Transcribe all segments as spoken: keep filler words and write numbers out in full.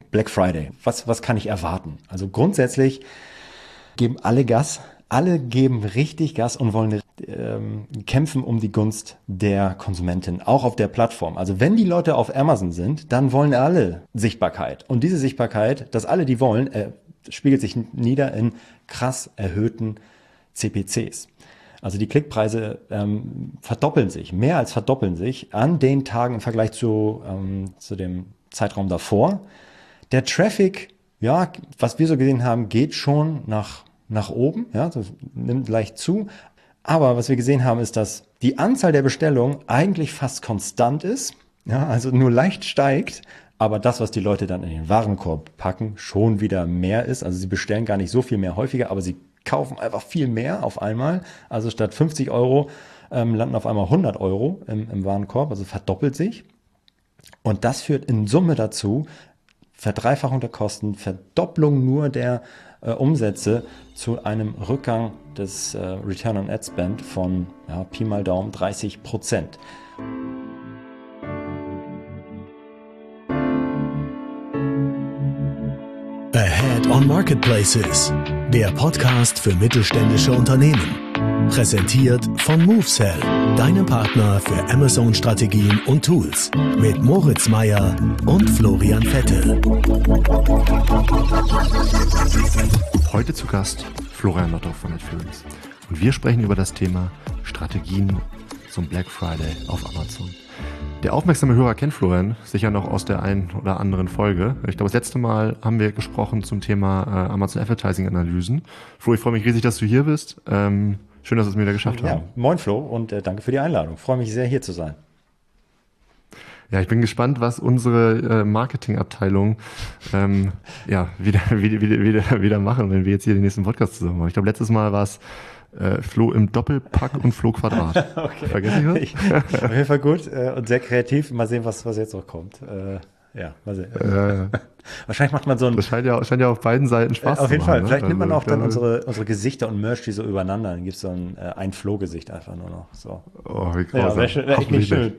Black Friday. Was, was kann ich erwarten? Also grundsätzlich geben alle Gas. Alle geben richtig Gas und wollen ähm, kämpfen um die Gunst der Konsumentin, auch auf der Plattform. Also wenn die Leute auf Amazon sind, dann wollen alle Sichtbarkeit. Und diese Sichtbarkeit, dass alle die wollen, äh, spiegelt sich nieder in krass erhöhten C P Cs. Also die Klickpreise ähm, verdoppeln sich, mehr als verdoppeln sich an den Tagen im Vergleich zu, ähm, zu dem Zeitraum davor. Der Traffic, ja, was wir so gesehen haben, geht schon nach nach oben, ja, das nimmt leicht zu. Aber was wir gesehen haben, ist, dass die Anzahl der Bestellungen eigentlich fast konstant ist, ja, also nur leicht steigt, aber das, was die Leute dann in den Warenkorb packen, schon wieder mehr ist. Also sie bestellen gar nicht so viel mehr häufiger, aber sie kaufen einfach viel mehr auf einmal. Also statt fünfzig Euro ähm, landen auf einmal hundert Euro im, im Warenkorb, also verdoppelt sich. Und das führt in Summe dazu, Verdreifachung der Kosten, Verdopplung nur der äh, Umsätze zu einem Rückgang des äh, Return on Ad Spend von ja, Pi mal Daumen dreißig Prozent. Ahead on Marketplaces, der Podcast für mittelständische Unternehmen. Präsentiert von MoveSell, deinem Partner für Amazon-Strategien und Tools. Mit Moritz Meyer und Florian Vettel. Heute zu Gast Florian Nottorf von Netflix. Und wir sprechen über das Thema Strategien zum Black Friday auf Amazon. Der aufmerksame Hörer kennt Florian sicher noch aus der einen oder anderen Folge. Ich glaube, das letzte Mal haben wir gesprochen zum Thema äh, Amazon Advertising Analysen. Flo, ich freue mich riesig, dass du hier bist. Ähm, schön, dass wir es wieder geschafft ja, haben. Moin Flo und äh, danke für die Einladung. Ich freue mich sehr, hier zu sein. Ja, ich bin gespannt, was unsere äh, Marketingabteilung ähm, ja, wieder, wieder, wieder, wieder machen, wenn wir jetzt hier den nächsten Podcast zusammen machen. Ich glaube, letztes Mal war es Äh, Flo im Doppelpack und Flo Quadrat. Okay. Vergesse ich was? Ich, auf jeden Fall gut äh, und sehr kreativ. Mal sehen, was, was jetzt noch kommt. Äh, ja, mal sehen. Äh, Wahrscheinlich macht man so ein... Das scheint ja, scheint ja auf beiden Seiten Spaß äh, auf zu jeden machen. Fall. Ne? Vielleicht nimmt man also, auch dann glaube, unsere, unsere Gesichter und Merch die so übereinander. Dann gibt es so ein, äh, ein Flo-Gesicht einfach nur noch. So. Oh, wie Ja, grausam. wäre wär echt nicht schön.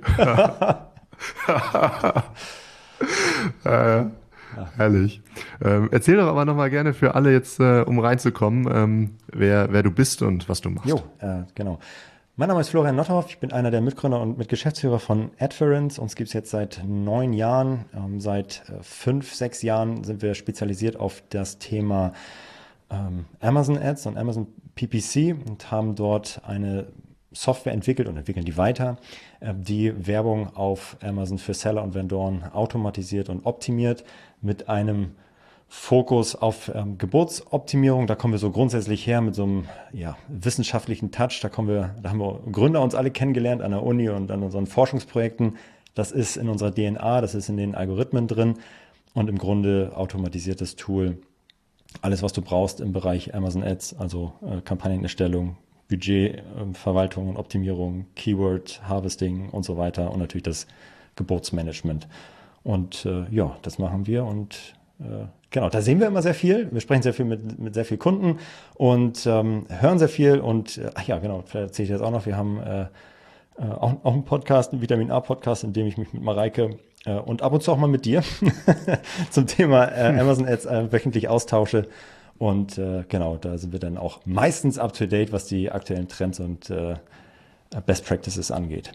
äh, Ja. Herrlich. Ähm, erzähl doch aber nochmal gerne für alle jetzt, äh, um reinzukommen, ähm, wer, wer du bist und was du machst. Jo, äh, genau. Mein Name ist Florian Nottorf. Ich bin einer der Mitgründer und Mitgeschäftsführer von Adference. Uns gibt es jetzt seit neun Jahren. Ähm, seit äh, fünf, sechs Jahren sind wir spezialisiert auf das Thema ähm, Amazon Ads und Amazon P P C und haben dort eine Software entwickelt und entwickeln die weiter, die Werbung auf Amazon für Seller und Vendoren automatisiert und optimiert mit einem Fokus auf ähm, Geburtsoptimierung. Da kommen wir so grundsätzlich her mit so einem ja, wissenschaftlichen Touch. Da kommen wir, da haben wir Gründer uns alle kennengelernt an der Uni und an unseren Forschungsprojekten. Das ist in unserer D N A, das ist in den Algorithmen drin und im Grunde automatisiertes Tool. Alles, was du brauchst im Bereich Amazon Ads, also äh, Kampagnenerstellung, Budgetverwaltung und Optimierung, Keyword Harvesting und so weiter und natürlich das Geburtsmanagement. Und äh, ja, das machen wir und äh, genau, da sehen wir immer sehr viel. Wir sprechen sehr viel mit, mit sehr vielen Kunden und ähm, hören sehr viel und äh, ach ja, genau, vielleicht erzähle ich das auch noch. Wir haben äh, äh, auch, auch einen Podcast, einen Vitamin A-Podcast, in dem ich mich mit Mareike äh, und ab und zu auch mal mit dir zum Thema äh, Amazon Ads äh, wöchentlich austausche. Und äh, genau, da sind wir dann auch meistens up to date, was die aktuellen Trends und äh, Best Practices angeht.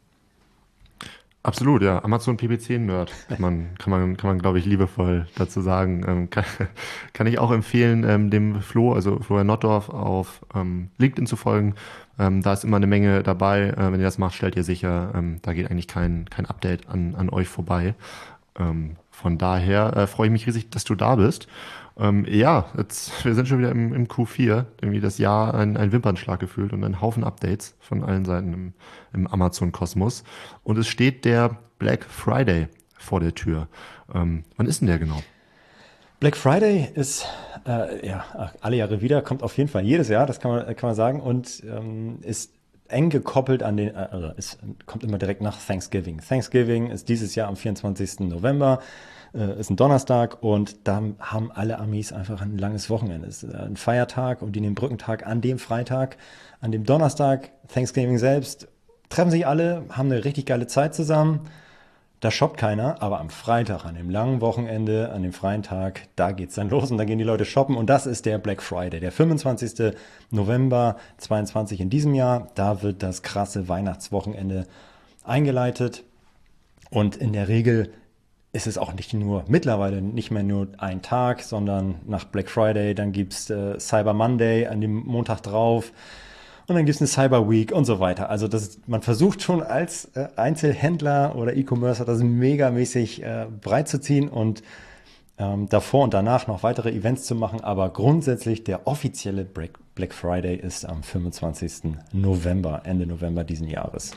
Absolut, ja. Amazon P P C-Nerd, kann man, kann man, kann man, glaube ich, liebevoll dazu sagen. Ähm, kann, kann ich auch empfehlen, ähm, dem Flo, also Florian Nottorf, auf ähm, LinkedIn zu folgen. Ähm, da ist immer eine Menge dabei. Äh, wenn ihr das macht, stellt ihr sicher, ähm, da geht eigentlich kein, kein Update an, an euch vorbei. Ähm, von daher äh, freue ich mich riesig, dass du da bist. Ähm, ja, jetzt, wir sind schon wieder im, im Q vier, irgendwie das Jahr ein, ein Wimpernschlag gefühlt und ein Haufen Updates von allen Seiten im, im Amazon-Kosmos. Und es steht der Black Friday vor der Tür. Ähm, wann ist denn der genau? Black Friday ist äh, ja alle Jahre wieder, kommt auf jeden Fall jedes Jahr, das kann man, kann man sagen, und ähm, ist eng gekoppelt an den, also es kommt immer direkt nach Thanksgiving. Thanksgiving ist dieses Jahr am vierundzwanzigsten November. Ist ein Donnerstag und da haben alle Amis einfach ein langes Wochenende. Es ist ein Feiertag und die nehmen Brückentag an dem Freitag. An dem Donnerstag, Thanksgiving selbst, treffen sich alle, haben eine richtig geile Zeit zusammen. Da shoppt keiner, aber am Freitag, an dem langen Wochenende, an dem freien Tag, da geht's dann los und da gehen die Leute shoppen und das ist der Black Friday, der fünfundzwanzigster November zweiundzwanzig in diesem Jahr. Da wird das krasse Weihnachtswochenende eingeleitet und in der Regel ist es auch nicht nur, mittlerweile nicht mehr nur ein Tag, sondern nach Black Friday, dann gibt's äh, Cyber Monday an dem Montag drauf. Und dann gibt es eine Cyber Week und so weiter. Also das, man versucht schon als äh, Einzelhändler oder E-Commercer das megamäßig äh, breit zu ziehen und ähm, davor und danach noch weitere Events zu machen. Aber grundsätzlich der offizielle Black, Black Friday ist am fünfundzwanzigsten November, Ende November diesen Jahres.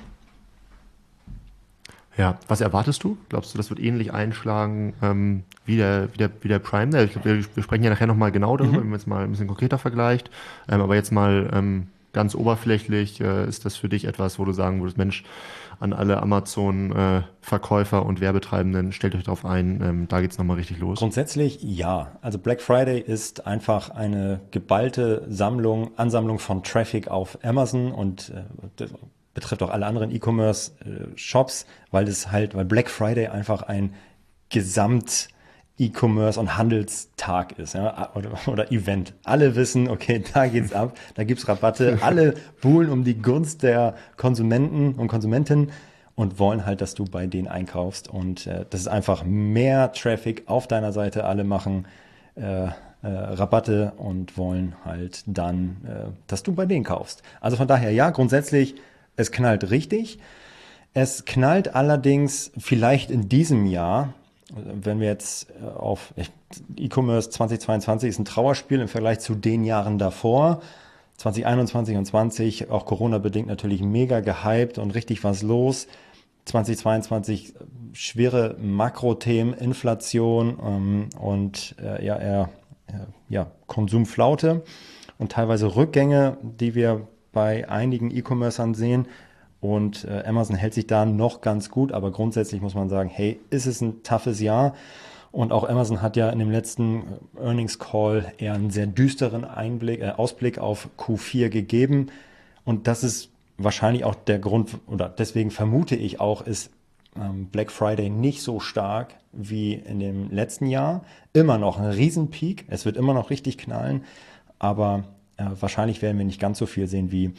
Ja, was erwartest du? Glaubst du, das wird ähnlich einschlagen ähm, wie, der, wie, der, wie der Prime Day? Ich glaube, wir, wir sprechen ja nachher nochmal genau darüber, mhm. wenn man jetzt mal ein bisschen konkreter vergleicht. Ähm, aber jetzt mal... Ähm, ganz oberflächlich, äh, ist das für dich etwas, wo du sagen würdest, Mensch, an alle Amazon-Verkäufer äh, und Werbetreibenden, stellt euch darauf ein, ähm, da geht's nochmal richtig los? Grundsätzlich ja. Also Black Friday ist einfach eine geballte Sammlung, Ansammlung von Traffic auf Amazon und äh, das betrifft auch alle anderen E-Commerce-Shops, weil es halt, weil Black Friday einfach ein Gesamt E-Commerce und Handelstag ist, ja, oder, oder Event. Alle wissen, okay, da geht's ab, da gibt's Rabatte, alle buhlen um die Gunst der Konsumenten und Konsumentinnen und wollen halt, dass du bei denen einkaufst und äh, das ist einfach mehr Traffic auf deiner Seite, alle machen äh, äh, Rabatte und wollen halt dann, äh, dass du bei denen kaufst. Also von daher, ja, grundsätzlich, es knallt richtig. Es knallt allerdings vielleicht in diesem Jahr, wenn wir jetzt auf E-Commerce zweitausendzweiundzwanzig ist ein Trauerspiel im Vergleich zu den Jahren davor. zwanzig einundzwanzig und zwanzig, auch Corona-bedingt natürlich mega gehypt und richtig was los. zwanzig zweiundzwanzig schwere Makrothemen, Inflation ähm, und äh, ja, eher, äh, ja, Konsumflaute und teilweise Rückgänge, die wir bei einigen E-Commercern sehen. Und äh, Amazon hält sich da noch ganz gut, aber grundsätzlich muss man sagen, hey, ist es ein toughes Jahr? Und auch Amazon hat ja in dem letzten Earnings Call eher einen sehr düsteren Einblick, äh, Ausblick auf Q vier gegeben. Und das ist wahrscheinlich auch der Grund, oder deswegen vermute ich auch, ist ähm, Black Friday nicht so stark wie in dem letzten Jahr. Immer noch ein Riesenpeak, es wird immer noch richtig knallen, aber äh, wahrscheinlich werden wir nicht ganz so viel sehen wie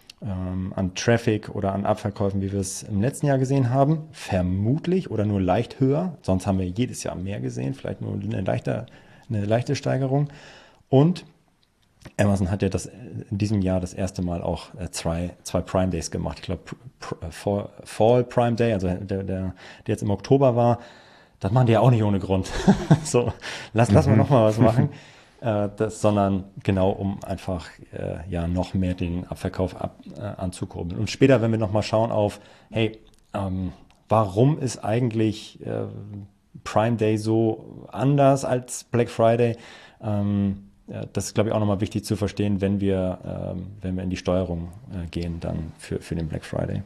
an Traffic oder an Abverkäufen, wie wir es im letzten Jahr gesehen haben, vermutlich oder nur leicht höher. Sonst haben wir jedes Jahr mehr gesehen, vielleicht nur eine leichte, eine leichte Steigerung. Und Amazon hat ja das in diesem Jahr das erste Mal auch zwei, zwei Prime Days gemacht. Ich glaube, Fall Prime Day, also der, der, der jetzt im Oktober war, das machen die ja auch nicht ohne Grund. So, lass, lass mal noch mal was machen. Das, sondern genau, um einfach äh, ja noch mehr den Abverkauf ab, äh, anzukurbeln. Und später, wenn wir nochmal schauen auf, hey, ähm, warum ist eigentlich äh, Prime Day so anders als Black Friday? Ähm, ja, das ist, glaube ich, auch nochmal wichtig zu verstehen, wenn wir, ähm, wenn wir in die Steuerung äh, gehen, dann für, für den Black Friday.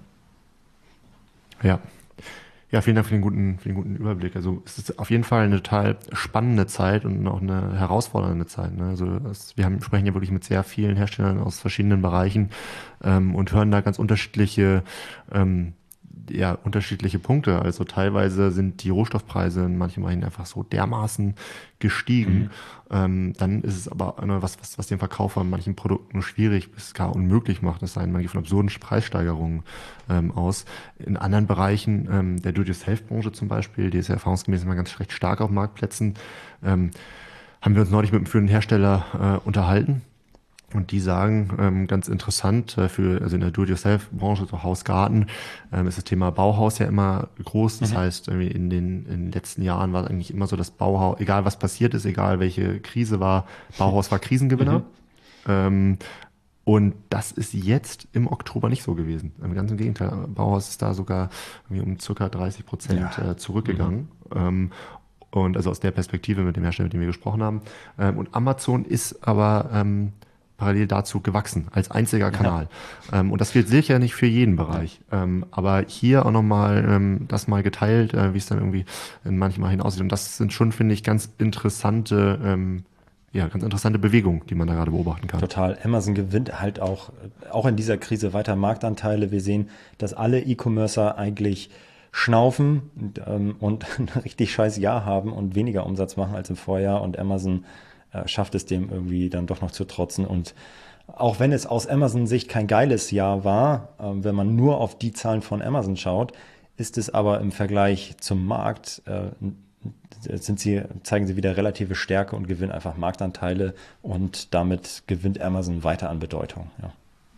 Ja. Ja, vielen Dank für den guten, für den guten Überblick. Also es ist auf jeden Fall eine total spannende Zeit und auch eine herausfordernde Zeit. Ne? Also es, wir haben, sprechen ja wirklich mit sehr vielen Herstellern aus verschiedenen Bereichen ähm, und hören da ganz unterschiedliche ähm, ja, unterschiedliche Punkte. Also teilweise sind die Rohstoffpreise in manchen Bereichen einfach so dermaßen gestiegen. Mhm. Ähm, dann ist es aber was, was, was den Verkauf von manchen Produkten schwierig bis gar unmöglich macht. Das heißt, man geht von absurden Preissteigerungen ähm, aus. In anderen Bereichen, ähm, der Do-it-yourself-Branche zum Beispiel, die ist ja erfahrungsgemäß immer ganz recht stark auf Marktplätzen, ähm, haben wir uns neulich mit einem führenden Hersteller äh, unterhalten. Und die sagen, ähm, ganz interessant, äh, für, also in der Do-it-yourself-Branche, so Haus-Garten, ähm, ist das Thema Bauhaus ja immer groß. Das mhm. heißt, irgendwie in den, in den letzten Jahren war es eigentlich immer so, dass Bauhaus, egal was passiert ist, egal welche Krise war, Bauhaus war Krisengewinner. Mhm. Ähm, und das ist jetzt im Oktober nicht so gewesen. Im ganzen Gegenteil, Bauhaus ist da sogar irgendwie um circa dreißig Prozent ja. äh, zurückgegangen. Mhm. Ähm, und also aus der Perspektive mit dem Hersteller, mit dem wir gesprochen haben. Ähm, und Amazon ist aber ähm, parallel dazu gewachsen, als einziger Kanal. Ja. Ähm, und das gilt sicher nicht für jeden Bereich. Ja. Ähm, aber hier auch nochmal ähm, das mal geteilt, äh, wie es dann irgendwie in manchen Bereichen aussieht. Und das sind schon, finde ich, ganz interessante, ähm, ja, ganz interessante Bewegungen, die man da gerade beobachten kann. Total. Amazon gewinnt halt auch, auch in dieser Krise weiter Marktanteile. Wir sehen, dass alle E-Commercer eigentlich schnaufen und, ähm, und ein richtig scheiß Jahr haben und weniger Umsatz machen als im Vorjahr und Amazon äh, schafft es dem irgendwie dann doch noch zu trotzen und auch wenn es aus Amazon-Sicht kein geiles Jahr war, äh, wenn man nur auf die Zahlen von Amazon schaut, ist es aber im Vergleich zum Markt, äh, sind sie, zeigen sie wieder relative Stärke und gewinnen einfach Marktanteile und damit gewinnt Amazon weiter an Bedeutung. Ja.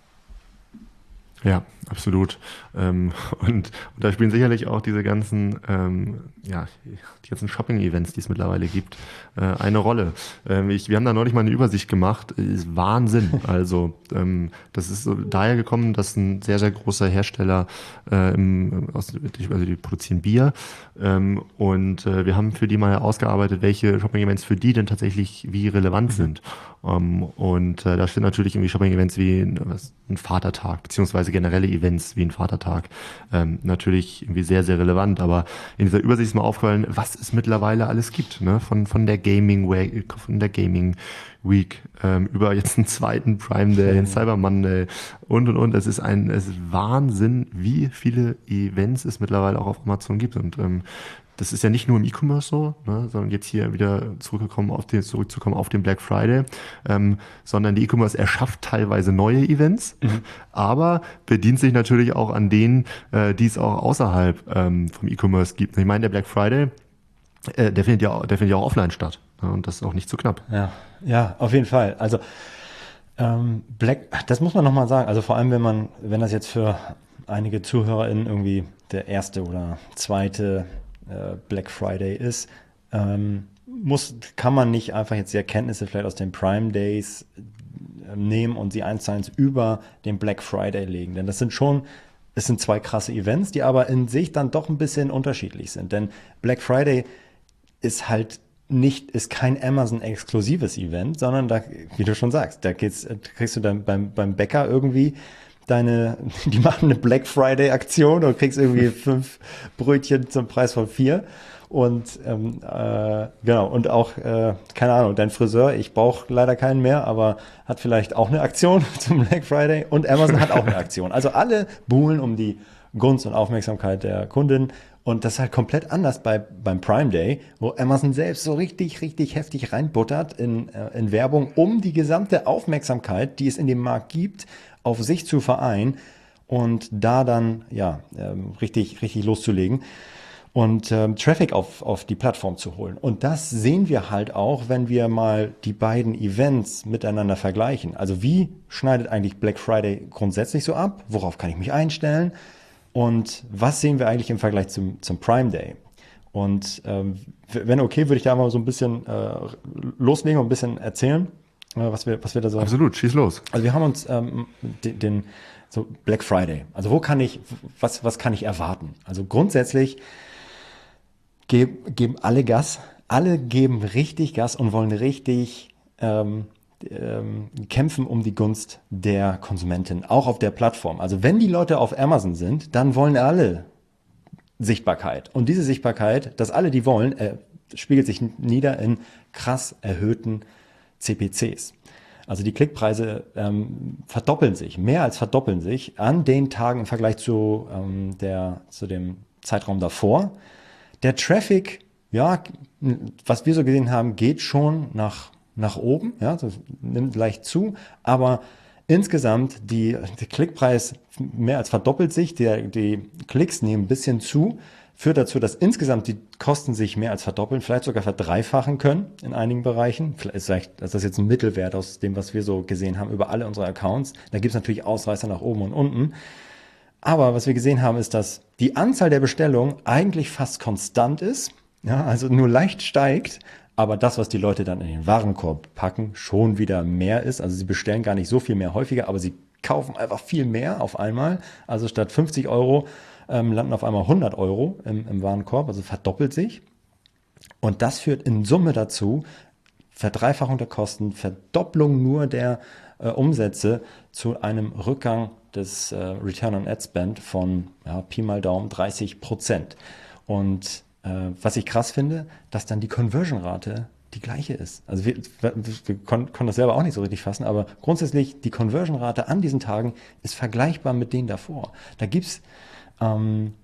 Ja, absolut. Ähm, und, und da spielen sicherlich auch diese ganzen, ähm, ja, die ganzen Shopping-Events, die es mittlerweile gibt, äh, eine Rolle. Ähm, ich, wir haben da neulich mal eine Übersicht gemacht. Ist Wahnsinn. Also ähm, das ist so daher gekommen, dass ein sehr, sehr großer Hersteller, äh, im, aus, also die produzieren Bier ähm, und äh, wir haben für die mal ausgearbeitet, welche Shopping-Events für die denn tatsächlich wie relevant sind. Um, und äh, da stehen natürlich irgendwie Shopping-Events wie ein, was, ein Vatertag, beziehungsweise generelle Events wie ein Vatertag ähm, natürlich irgendwie sehr, sehr relevant. Aber in dieser Übersicht ist mir aufgefallen, was es mittlerweile alles gibt, ne? Von, von der Gaming Week, von der Gaming Week ähm, über jetzt einen zweiten Prime Day, einen Cyber Monday und und und. Es ist ein, es ist Wahnsinn, wie viele Events es mittlerweile auch auf Amazon gibt. Und ähm, das ist ja nicht nur im E-Commerce so, ne, sondern jetzt hier wieder zurückgekommen auf den, zurückzukommen auf den Black Friday, ähm, sondern die E-Commerce erschafft teilweise neue Events, mhm. aber bedient sich natürlich auch an denen, äh, die es auch außerhalb ähm, vom E-Commerce gibt. Ich meine, der Black Friday, äh, der findet ja, der findet ja auch offline statt, ne, und das ist auch nicht zu knapp. Ja, ja, auf jeden Fall. Also ähm, Black, das muss man nochmal sagen. Also vor allem, wenn man, wenn das jetzt für einige ZuhörerInnen irgendwie der erste oder zweite Black Friday ist, ähm, muss, kann man nicht einfach jetzt die Erkenntnisse vielleicht aus den Prime Days äh, nehmen und sie eins zu eins über den Black Friday legen. Denn das sind schon, es sind zwei krasse Events, die aber in sich dann doch ein bisschen unterschiedlich sind. Denn Black Friday ist halt nicht, ist kein Amazon-exklusives Event, sondern da, wie du schon sagst, da geht's, kriegst du dann beim, beim Bäcker irgendwie deine, die machen eine Black Friday Aktion und kriegst irgendwie fünf Brötchen zum Preis von vier und ähm, äh, genau und auch äh, keine Ahnung, dein Friseur, ich brauche leider keinen mehr, aber hat vielleicht auch eine Aktion zum Black Friday und Amazon hat auch eine Aktion. Also alle buhlen um die Gunst und Aufmerksamkeit der Kundin und das ist halt komplett anders bei beim Prime Day, wo Amazon selbst so richtig richtig heftig reinbuttert in äh, in Werbung, um die gesamte Aufmerksamkeit, die es in dem Markt gibt, auf sich zu vereinen und da dann ja ähm, richtig richtig loszulegen und ähm, Traffic auf auf die Plattform zu holen. Und das sehen wir halt auch, wenn wir mal die beiden Events miteinander vergleichen. Also wie schneidet eigentlich Black Friday grundsätzlich so ab? Worauf kann ich mich einstellen? Und was sehen wir eigentlich im Vergleich zum zum Prime Day? Und ähm, wenn okay, würde ich da mal so ein bisschen äh, loslegen und ein bisschen erzählen. Was wir, was wir da so. Absolut, schieß los. Also wir haben uns ähm, den, den so Black Friday. Also wo kann ich, was, was kann ich erwarten? Also grundsätzlich geb, geben alle Gas, alle geben richtig Gas und wollen richtig ähm, ähm, kämpfen um die Gunst der Konsumentin, auch auf der Plattform. Also wenn die Leute auf Amazon sind, dann wollen alle Sichtbarkeit. Und diese Sichtbarkeit, dass alle die wollen, äh, spiegelt sich nieder in krass erhöhten C P Cs. Also die Klickpreise ähm, verdoppeln sich, mehr als verdoppeln sich an den Tagen im Vergleich zu, ähm, der, zu dem Zeitraum davor. Der Traffic, ja, was wir so gesehen haben, geht schon nach, nach oben, ja, das nimmt leicht zu, aber insgesamt die, der Klickpreis mehr als verdoppelt sich, die, die Klicks nehmen ein bisschen zu, führt dazu, dass insgesamt die Kosten sich mehr als verdoppeln, vielleicht sogar verdreifachen können in einigen Bereichen. Vielleicht ist das jetzt ein Mittelwert aus dem, was wir so gesehen haben über alle unsere Accounts. Da gibt es natürlich Ausreißer nach oben und unten. Aber was wir gesehen haben, ist, dass die Anzahl der Bestellungen eigentlich fast konstant ist, ja, also nur leicht steigt, aber das, was die Leute dann in den Warenkorb packen, schon wieder mehr ist. Also sie bestellen gar nicht so viel mehr häufiger, aber sie kaufen einfach viel mehr auf einmal. Also statt fünfzig Euro ähm, landen auf einmal hundert Euro im, im Warenkorb, also verdoppelt sich. Und das führt in Summe dazu, Verdreifachung der Kosten, Verdopplung nur der äh, Umsätze zu einem Rückgang des äh, Return on Ad Spend von ja, Pi mal Daumen dreißig Prozent. Und äh, was ich krass finde, dass dann die Conversion-Rate die gleiche ist. Also wir, wir konnten kon das selber auch nicht so richtig fassen, aber grundsätzlich die Conversion-Rate an diesen Tagen ist vergleichbar mit denen davor. Da gibt's ähm,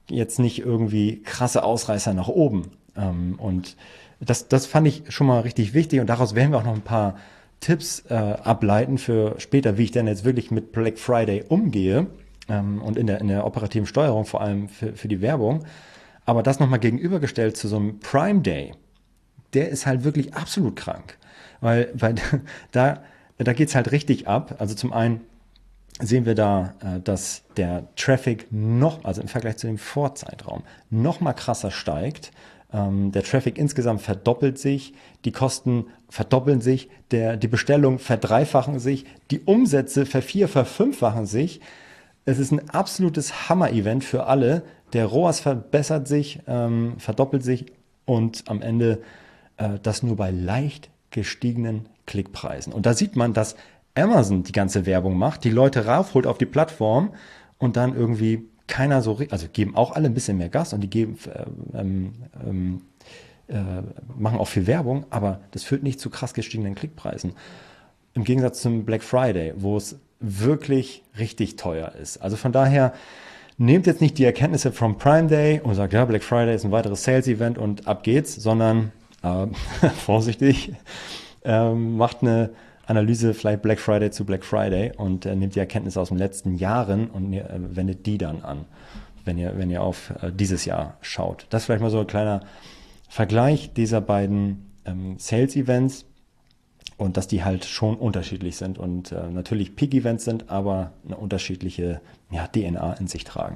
jetzt nicht irgendwie krasse Ausreißer nach oben. Ähm, und das, das fand ich schon mal richtig wichtig und daraus werden wir auch noch ein paar Tipps äh, ableiten für später, wie ich dann jetzt wirklich mit Black Friday umgehe ähm, und in der, in der operativen Steuerung, vor allem für, für die Werbung. Aber das nochmal gegenübergestellt zu so einem Prime Day, der ist halt wirklich absolut krank. Weil, weil da, da geht's halt richtig ab. Also zum einen sehen wir da, äh, dass der Traffic noch, also im Vergleich zu dem Vorzeitraum, noch mal krasser steigt. Ähm, der Traffic insgesamt verdoppelt sich, die Kosten verdoppeln sich, der, die Bestellungen verdreifachen sich, die Umsätze vervier-, verfünffachen sich. Es ist ein absolutes Hammer-Event für alle. Der R O A S verbessert sich, ähm, verdoppelt sich und am Ende äh, das nur bei leicht gestiegenen Klickpreisen. Und da sieht man, dass Amazon die ganze Werbung macht, die Leute raufholt auf die Plattform und dann irgendwie keiner so, also geben auch alle ein bisschen mehr Gas und die geben, ähm, ähm, äh, machen auch viel Werbung, aber das führt nicht zu krass gestiegenen Klickpreisen. Im Gegensatz zum Black Friday, wo es wirklich richtig teuer ist. Also von daher, nehmt jetzt nicht die Erkenntnisse vom Prime Day und sagt, ja, Black Friday ist ein weiteres Sales-Event und ab geht's, sondern äh, vorsichtig, äh, macht eine Analyse vielleicht Black Friday zu Black Friday und äh, nehmt die Erkenntnisse aus den letzten Jahren und äh, wendet die dann an, wenn ihr, wenn ihr auf äh, dieses Jahr schaut. Das ist vielleicht mal so ein kleiner Vergleich dieser beiden ähm, Sales-Events und dass die halt schon unterschiedlich sind und äh, natürlich Peak-Events sind, aber eine unterschiedliche ja, D N A in sich tragen.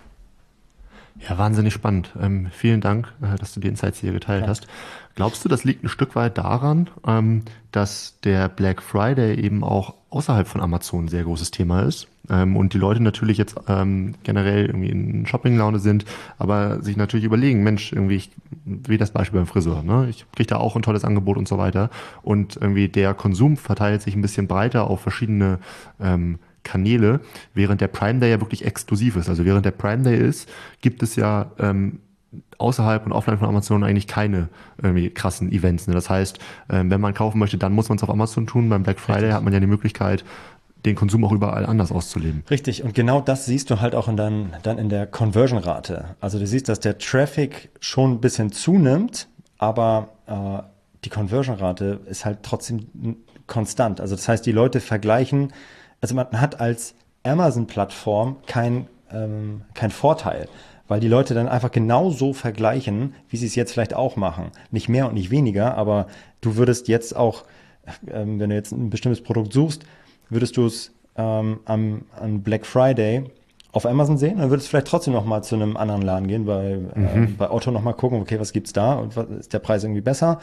Ja, wahnsinnig spannend. Ähm, vielen Dank, äh, dass du die Insights hier geteilt ja. hast. Glaubst du, das liegt ein Stück weit daran, ähm, dass der Black Friday eben auch außerhalb von Amazon ein sehr großes Thema ist ähm, und die Leute natürlich jetzt ähm, generell irgendwie in Shopping-Laune sind, aber sich natürlich überlegen, Mensch, irgendwie, ich, wie das Beispiel beim Friseur, ne? Ich kriege da auch ein tolles Angebot und so weiter und irgendwie der Konsum verteilt sich ein bisschen breiter auf verschiedene ähm, Kanäle, während der Prime Day ja wirklich exklusiv ist. Also während der Prime Day ist, gibt es ja ähm, außerhalb und offline von Amazon eigentlich keine irgendwie krassen Events. Ne? Das heißt, ähm, wenn man kaufen möchte, dann muss man es auf Amazon tun. Beim Black Friday Richtig. Hat man ja die Möglichkeit, den Konsum auch überall anders auszuleben. Richtig, und genau das siehst du halt auch in dann, dann in der Conversion-Rate. Also du siehst, dass der Traffic schon ein bisschen zunimmt, aber äh, die Conversion-Rate ist halt trotzdem konstant. Also das heißt, die Leute vergleichen. Also man hat als Amazon-Plattform kein, ähm, kein Vorteil, weil die Leute dann einfach genauso vergleichen, wie sie es jetzt vielleicht auch machen. Nicht mehr und nicht weniger, aber du würdest jetzt auch, ähm, wenn du jetzt ein bestimmtes Produkt suchst, würdest du es ähm, am, am Black Friday auf Amazon sehen, dann würdest du vielleicht trotzdem noch mal zu einem anderen Laden gehen, bei, mhm. äh, bei Otto noch mal gucken, okay, was gibt's da und was, ist der Preis irgendwie besser?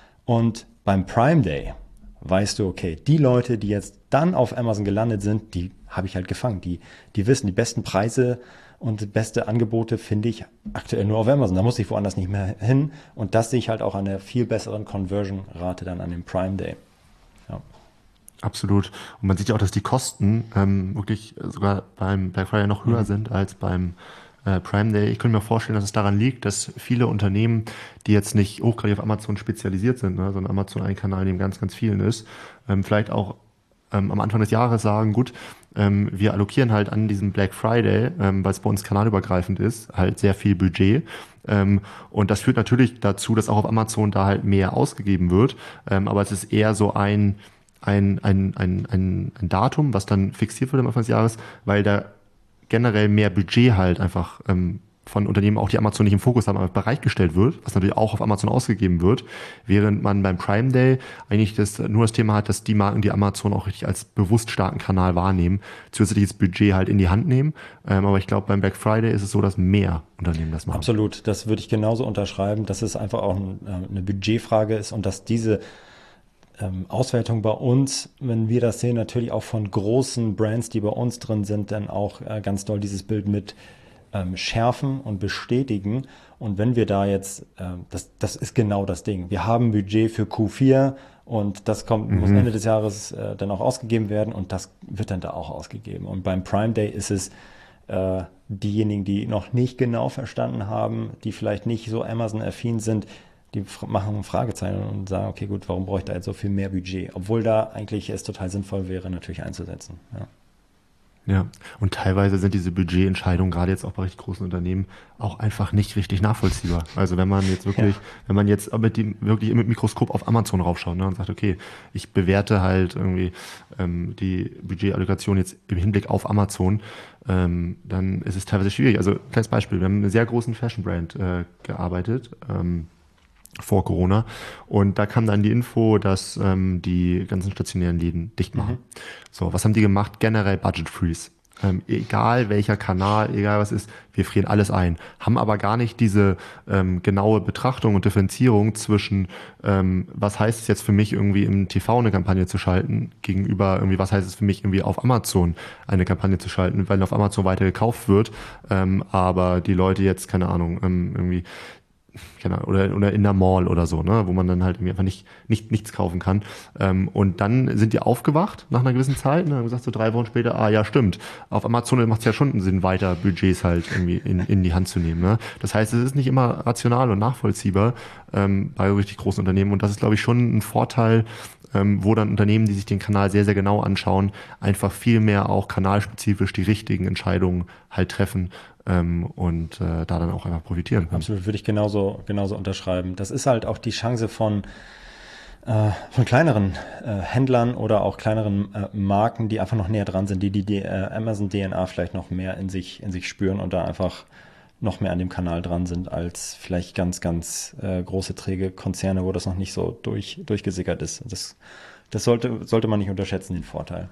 Und beim Prime Day weißt du, okay, die Leute, die jetzt dann auf Amazon gelandet sind, die habe ich halt gefangen. Die, die wissen, die besten Preise und beste Angebote finde ich aktuell nur auf Amazon. Da muss ich woanders nicht mehr hin. Und das sehe ich halt auch an der viel besseren Conversion-Rate dann an dem Prime Day. Ja. Absolut. Und man sieht ja auch, dass die Kosten ähm, wirklich sogar beim Black Friday noch höher mhm. sind als beim äh, Prime Day. Ich könnte mir vorstellen, dass es daran liegt, dass viele Unternehmen, die jetzt nicht hochgradig auf Amazon spezialisiert sind, ne, sondern Amazon ein Kanal, in dem ganz, ganz vielen ist, ähm, vielleicht auch ähm, am Anfang des Jahres sagen, gut, ähm, wir allokieren halt an diesem Black Friday, ähm, weil es bei uns kanalübergreifend ist, halt sehr viel Budget. Ähm, und das führt natürlich dazu, dass auch auf Amazon da halt mehr ausgegeben wird. Ähm, aber es ist eher so ein, ein, ein, ein, ein, ein Datum, was dann fixiert wird am Anfang des Jahres, weil da generell mehr Budget halt einfach ähm, von Unternehmen, auch die Amazon nicht im Fokus haben, aber bereitgestellt wird, was natürlich auch auf Amazon ausgegeben wird, während man beim Prime Day eigentlich das, nur das Thema hat, dass die Marken, die Amazon auch richtig als bewusst starken Kanal wahrnehmen, zusätzliches Budget halt in die Hand nehmen. Ähm, aber ich glaube, beim Black Friday ist es so, dass mehr Unternehmen das machen. Absolut, das würde ich genauso unterschreiben, dass es einfach auch ein, eine Budgetfrage ist und dass diese ähm, Auswertung bei uns, wenn wir das sehen, natürlich auch von großen Brands, die bei uns drin sind, dann auch äh, ganz doll dieses Bild mit ähm, schärfen und bestätigen. Und wenn wir da jetzt, ähm, das, das ist genau das Ding. Wir haben Budget für Q vier und das kommt, mhm. muss Ende des Jahres äh, dann auch ausgegeben werden und das wird dann da auch ausgegeben. Und beim Prime Day ist es äh, diejenigen, die noch nicht genau verstanden haben, die vielleicht nicht so Amazon-affin sind, die machen Fragezeichen und sagen, okay, gut, warum brauche ich da jetzt so viel mehr Budget? Obwohl da eigentlich es total sinnvoll wäre, natürlich einzusetzen. Ja. Ja, und teilweise sind diese Budgetentscheidungen, gerade jetzt auch bei richtig großen Unternehmen, auch einfach nicht richtig nachvollziehbar. Also wenn man jetzt wirklich, ja. wenn man jetzt mit dem, wirklich mit Mikroskop auf Amazon raufschaut, ne, und sagt, okay, ich bewerte halt irgendwie ähm, die Budgetallokation jetzt im Hinblick auf Amazon, ähm, dann ist es teilweise schwierig. Also kleines Beispiel, wir haben einen sehr großen Fashion-Brand äh, gearbeitet, ähm, vor Corona. Und da kam dann die Info, dass ähm, die ganzen stationären Läden dicht machen. Mhm. So, was haben die gemacht? Generell Budget Freeze. Ähm, egal welcher Kanal, egal was ist, wir frieren alles ein. Haben aber gar nicht diese ähm, genaue Betrachtung und Differenzierung zwischen, ähm, was heißt es jetzt für mich irgendwie im T V eine Kampagne zu schalten, gegenüber irgendwie, was heißt es für mich irgendwie auf Amazon eine Kampagne zu schalten, weil auf Amazon weiter gekauft wird, ähm, aber die Leute jetzt, keine Ahnung, ähm, irgendwie oder oder in der Mall oder so, ne, wo man dann halt irgendwie einfach nicht nicht nichts kaufen kann. Ähm, und dann sind die aufgewacht nach einer gewissen Zeit, ne, und haben gesagt so drei Wochen später, ah ja, stimmt, auf Amazon macht es ja schon Sinn, weiter Budgets halt irgendwie in in die Hand zu nehmen. Ne? Das heißt, es ist nicht immer rational und nachvollziehbar ähm, bei richtig großen Unternehmen, und das ist, glaube ich, schon ein Vorteil, ähm, wo dann Unternehmen, die sich den Kanal sehr, sehr genau anschauen, einfach viel mehr auch kanalspezifisch die richtigen Entscheidungen halt treffen, Ähm, und äh, da dann auch einfach profitieren können. Absolut, würde ich genauso, genauso unterschreiben. Das ist halt auch die Chance von, äh, von kleineren äh, Händlern oder auch kleineren äh, Marken, die einfach noch näher dran sind, die die, die äh, Amazon-D N A vielleicht noch mehr in sich, in sich spüren und da einfach noch mehr an dem Kanal dran sind als vielleicht ganz, ganz äh, große, träge Konzerne, wo das noch nicht so durch, durchgesickert ist. Das, das sollte, sollte man nicht unterschätzen, den Vorteil.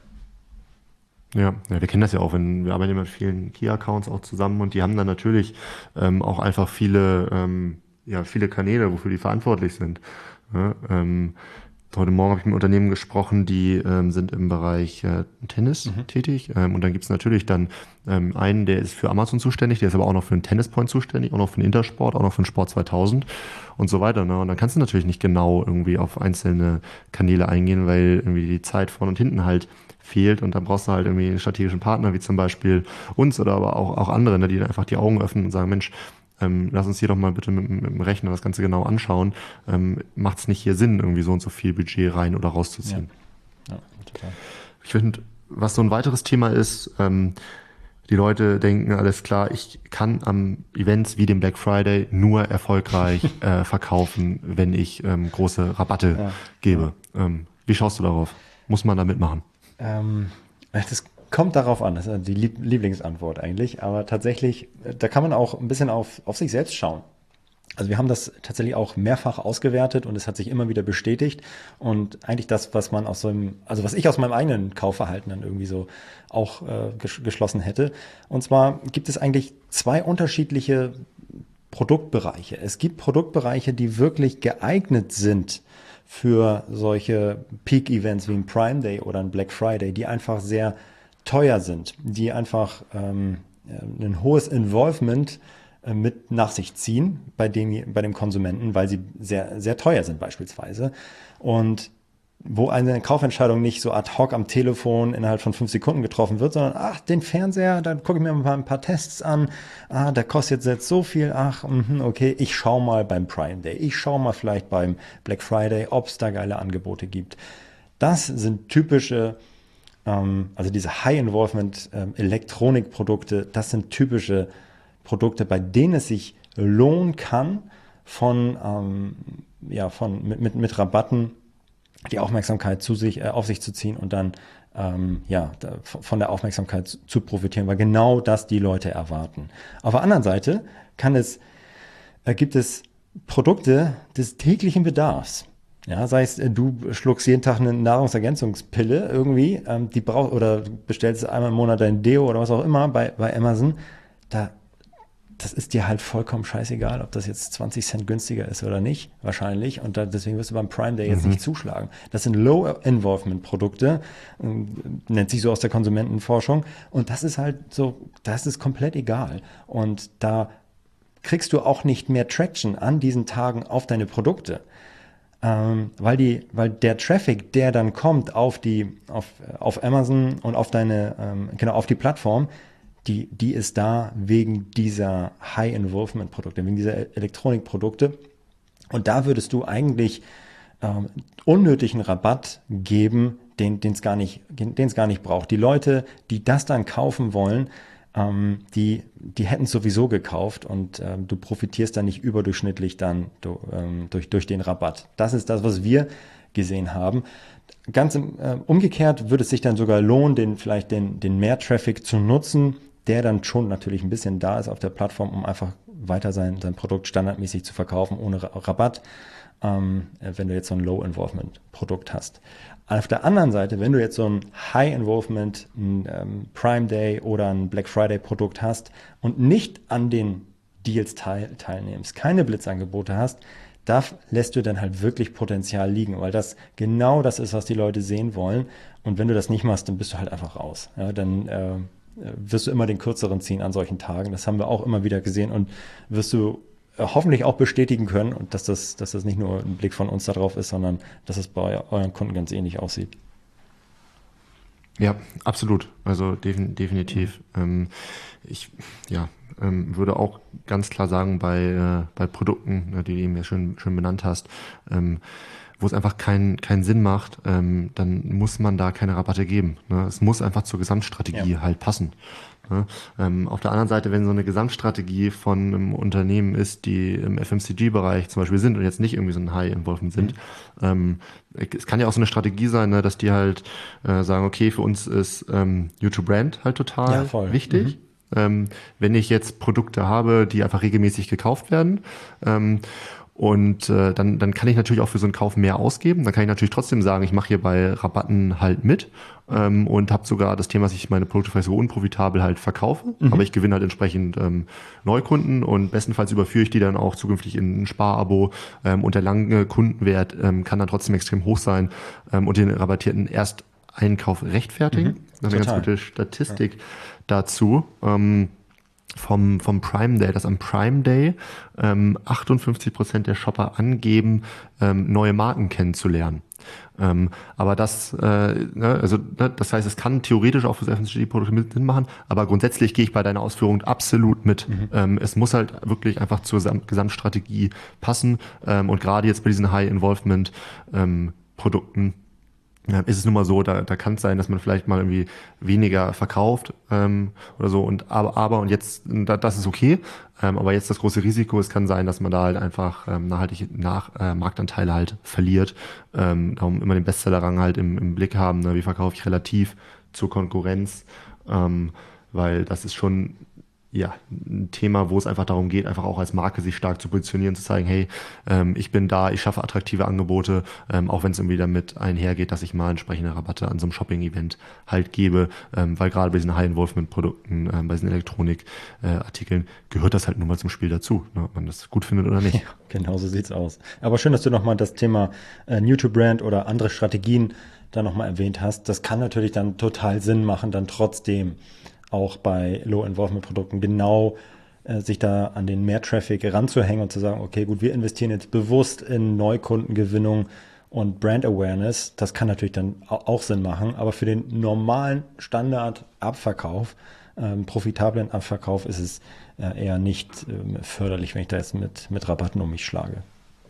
Ja, ja, wir kennen das ja auch, wenn wir arbeiten ja mit vielen Key-Accounts auch zusammen, und die haben dann natürlich ähm, auch einfach viele, ähm, ja, viele Kanäle, wofür die verantwortlich sind. Ja, ähm, heute Morgen habe ich mit Unternehmen gesprochen, die ähm, sind im Bereich äh, Tennis mhm. tätig, ähm, und dann gibt's natürlich dann ähm, einen, der ist für Amazon zuständig, der ist aber auch noch für den Tennispoint zuständig, auch noch für den Intersport, auch noch für den Sport zweitausend und so weiter. Ne? Und dann kannst du natürlich nicht genau irgendwie auf einzelne Kanäle eingehen, weil irgendwie die Zeit vorne und hinten halt fehlt, und dann brauchst du halt irgendwie einen strategischen Partner, wie zum Beispiel uns oder aber auch, auch andere, ne, die dann einfach die Augen öffnen und sagen, Mensch, ähm, lass uns hier doch mal bitte mit, mit dem Rechner das Ganze genau anschauen. Ähm, macht es nicht hier Sinn, irgendwie so und so viel Budget rein oder rauszuziehen? Ja, ja, total. Ich finde, was so ein weiteres Thema ist, ähm, die Leute denken, alles klar, ich kann am Events wie dem Black Friday nur erfolgreich äh, verkaufen, wenn ich ähm, große Rabatte ja. gebe. Ja. Ähm, wie schaust du darauf? Muss man da mitmachen? Ähm, das kommt darauf an, das ist die Lieblingsantwort eigentlich, aber tatsächlich, da kann man auch ein bisschen auf, auf sich selbst schauen. Also wir haben das tatsächlich auch mehrfach ausgewertet und es hat sich immer wieder bestätigt, und eigentlich das, was man aus so einem, also was ich aus meinem eigenen Kaufverhalten dann irgendwie so auch äh, ges- geschlossen hätte. Und zwar gibt es eigentlich zwei unterschiedliche Produktbereiche. Es gibt Produktbereiche, die wirklich geeignet sind für solche Peak-Events wie ein Prime Day oder ein Black Friday, die einfach sehr teuer sind, die einfach ähm, ein hohes Involvement äh, mit nach sich ziehen bei dem, bei dem Konsumenten, weil sie sehr, sehr teuer sind beispielsweise. Und wo eine Kaufentscheidung nicht so ad hoc am Telefon innerhalb von fünf Sekunden getroffen wird, sondern, ach, den Fernseher, dann gucke ich mir mal ein paar Tests an, ah, der kostet jetzt so viel, ach, mh, okay, ich schau mal beim Prime Day, ich schau mal vielleicht beim Black Friday, ob es da geile Angebote gibt. Das sind typische, ähm, also diese High-Involvement ähm, Elektronikprodukte, das sind typische Produkte, bei denen es sich lohnen kann, von, ähm, ja, von, mit, mit, mit Rabatten die Aufmerksamkeit zu sich, äh, auf sich zu ziehen und dann ähm, ja, da, von der Aufmerksamkeit zu, zu profitieren, weil genau das die Leute erwarten. Auf der anderen Seite kann es, äh, gibt es Produkte des täglichen Bedarfs. Ja, sei es, äh, du schluckst jeden Tag eine Nahrungsergänzungspille irgendwie, ähm, die brauch, oder bestellst einmal im Monat dein Deo oder was auch immer bei, bei Amazon, da das ist dir halt vollkommen scheißegal, ob das jetzt zwanzig Cent günstiger ist oder nicht, wahrscheinlich. Und da, deswegen wirst du beim Prime Day jetzt mhm. nicht zuschlagen. Das sind Low-Involvement-Produkte, äh, nennt sich so aus der Konsumentenforschung. Und das ist halt so, das ist komplett egal. Und da kriegst du auch nicht mehr Traction an diesen Tagen auf deine Produkte. Ähm, weil die, weil der Traffic, der dann kommt auf die, auf, auf Amazon und auf deine, ähm, genau, auf die Plattform, Die, die ist da wegen dieser High-Involvement-Produkte, wegen dieser Elektronikprodukte. Und da würdest du eigentlich ähm, unnötigen Rabatt geben, den es gar nicht, den es gar nicht braucht. Die Leute, die das dann kaufen wollen, ähm, die, die hätten es sowieso gekauft und ähm, du profitierst dann nicht überdurchschnittlich dann du, ähm, durch, durch den Rabatt. Das ist das, was wir gesehen haben. Ganz im, äh, umgekehrt würde es sich dann sogar lohnen, den, vielleicht den, den Mehr-Traffic zu nutzen, der dann schon natürlich ein bisschen da ist auf der Plattform, um einfach weiter sein, sein Produkt standardmäßig zu verkaufen ohne Rabatt, ähm, wenn du jetzt so ein Low-Involvement-Produkt hast. Auf der anderen Seite, wenn du jetzt so ein High-Involvement, ein ähm, Prime Day oder ein Black Friday-Produkt hast und nicht an den Deals teil, teilnimmst, keine Blitzangebote hast, da lässt du dann halt wirklich Potenzial liegen, weil das genau das ist, was die Leute sehen wollen. Und wenn du das nicht machst, dann bist du halt einfach raus. Ja, dann äh, wirst du immer den kürzeren ziehen an solchen Tagen. Das haben wir auch immer wieder gesehen und wirst du äh, hoffentlich auch bestätigen können, und dass das, dass das nicht nur ein Blick von uns darauf ist, sondern dass es bei euren Kunden ganz ähnlich aussieht. Ja, absolut. Also defin- definitiv. Ähm, ich ja, ähm, würde auch ganz klar sagen, bei, äh, bei Produkten, ne, die du eben ja schön, schön benannt hast, ähm, wo es einfach keinen keinen Sinn macht, ähm, dann muss man da keine Rabatte geben. Ne? Es muss einfach zur Gesamtstrategie ja. halt passen. Ne? Ähm, auf der anderen Seite, wenn so eine Gesamtstrategie von einem Unternehmen ist, die im F M C G-Bereich zum Beispiel sind und jetzt nicht irgendwie so ein High-Involvement sind, mhm. ähm, es kann ja auch so eine Strategie sein, ne, dass die halt äh, sagen, okay, für uns ist ähm, YouTube-Brand halt total ja, wichtig. Mhm. Ähm, wenn ich jetzt Produkte habe, die einfach regelmäßig gekauft werden, ähm, und äh, dann, dann kann ich natürlich auch für so einen Kauf mehr ausgeben. Dann kann ich natürlich trotzdem sagen, ich mache hier bei Rabatten halt mit ähm, und habe sogar das Thema, dass ich meine Produkte vielleicht so unprofitabel halt verkaufe. Mhm. Aber ich gewinne halt entsprechend ähm, Neukunden und bestenfalls überführe ich die dann auch zukünftig in ein Sparabo ähm, und der lange Kundenwert ähm, kann dann trotzdem extrem hoch sein ähm, und den rabattierten Ersteinkauf rechtfertigen. Mhm. Das ist eine ganz gute Statistik ja. dazu. Ähm, vom vom Prime Day, dass am Prime Day ähm, achtundfünfzig Prozent der Shopper angeben, ähm, neue Marken kennenzulernen. Ähm, aber das, äh, ne, also ne, das heißt, es kann theoretisch auch für F M C G-Produkte Sinn machen, aber grundsätzlich gehe ich bei deiner Ausführung absolut mit. Mhm. Ähm, es muss halt wirklich einfach zur Gesamtstrategie passen ähm, und gerade jetzt bei diesen High-Involvement-Produkten Ja, ist es nun mal so, da, da kann es sein, dass man vielleicht mal irgendwie weniger verkauft ähm, oder so und aber aber und jetzt da, das ist okay, ähm, aber jetzt das große Risiko, es kann sein, dass man da halt einfach ähm, nachhaltig nach äh, Marktanteile halt verliert. Ähm, darum immer den Bestsellerrang halt im, im Blick haben, ne? Wie verkaufe ich relativ zur Konkurrenz, ähm, weil das ist schon ja, ein Thema, wo es einfach darum geht, einfach auch als Marke sich stark zu positionieren, zu zeigen, hey, ähm, ich bin da, ich schaffe attraktive Angebote, ähm, auch wenn es irgendwie damit einhergeht, dass ich mal entsprechende Rabatte an so einem Shopping-Event halt gebe, ähm, weil gerade bei diesen High-Involvement-Produkten, ähm, bei diesen Elektronik-Artikeln äh, gehört das halt nun mal zum Spiel dazu, ne, ob man das gut findet oder nicht. Ja, genau so sieht's aus. Aber schön, dass du nochmal das Thema äh, New-to-Brand oder andere Strategien da nochmal erwähnt hast. Das kann natürlich dann total Sinn machen, dann trotzdem auch bei Low-Involvement-Produkten genau äh, sich da an den Mehr-Traffic ranzuhängen und zu sagen, okay, gut, wir investieren jetzt bewusst in Neukundengewinnung und Brand-Awareness. Das kann natürlich dann auch Sinn machen, aber für den normalen Standard-Abverkauf, ähm, profitablen Abverkauf ist es äh, eher nicht ähm, förderlich, wenn ich da jetzt mit, mit Rabatten um mich schlage.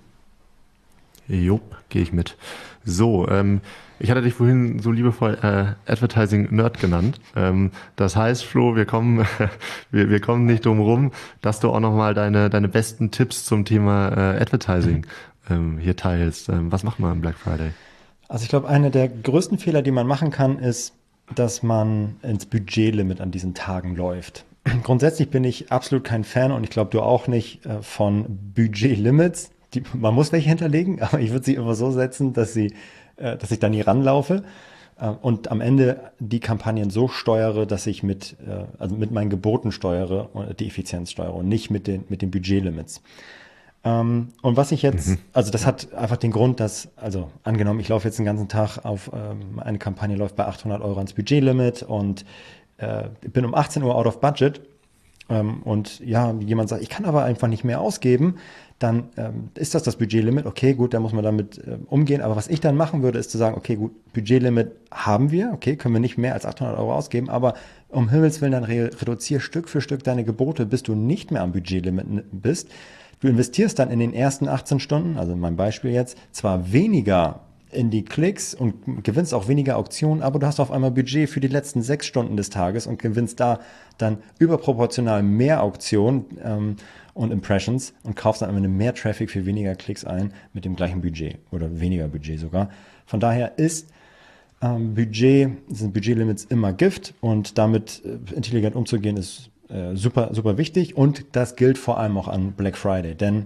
Jo, gehe ich mit. So, ähm, ich hatte dich vorhin so liebevoll äh, Advertising Nerd genannt. Ähm, das heißt, Flo, wir kommen, wir, wir kommen nicht drum rum, dass du auch nochmal deine, deine besten Tipps zum Thema äh, Advertising ähm, hier teilst. Ähm, was macht man am Black Friday? Also ich glaube, einer der größten Fehler, die man machen kann, ist, dass man ins Budgetlimit an diesen Tagen läuft. Grundsätzlich bin ich absolut kein Fan und ich glaube, du auch nicht äh, von Budgetlimits. Die, man muss welche hinterlegen, aber ich würde sie immer so setzen, dass sie, äh, dass ich da nie ranlaufe äh, und am Ende die Kampagnen so steuere, dass ich mit, äh, also mit meinen Geboten steuere und die Effizienz steuere und nicht mit den, mit den Budgetlimits. Ähm, und was ich jetzt, mhm. also das hat einfach den Grund, dass, also angenommen, ich laufe jetzt den ganzen Tag auf, ähm, eine Kampagne läuft bei achthundert Euro ans Budgetlimit und äh, bin um achtzehn Uhr out of budget ähm, und ja, jemand sagt, ich kann aber einfach nicht mehr ausgeben, dann ähm, ist das das Budgetlimit. Okay, gut, da muss man damit äh, umgehen. Aber was ich dann machen würde, ist zu sagen, okay, gut, Budgetlimit haben wir. Okay, können wir nicht mehr als achthundert Euro ausgeben. Aber um Himmels Willen, dann re- reduziere Stück für Stück deine Gebote, bis du nicht mehr am Budgetlimit bist. Du investierst dann in den ersten achtzehn Stunden, also in meinem Beispiel jetzt, zwar weniger in die Klicks und gewinnst auch weniger Auktionen, aber du hast auf einmal Budget für die letzten sechs Stunden des Tages und gewinnst da dann überproportional mehr Auktionen ähm, und Impressions und kaufst dann am Ende mehr Traffic für weniger Klicks ein mit dem gleichen Budget oder weniger Budget sogar. Von daher ist ähm, Budget, sind Budgetlimits immer Gift und damit äh, intelligent umzugehen ist äh, super, super wichtig und das gilt vor allem auch an Black Friday, denn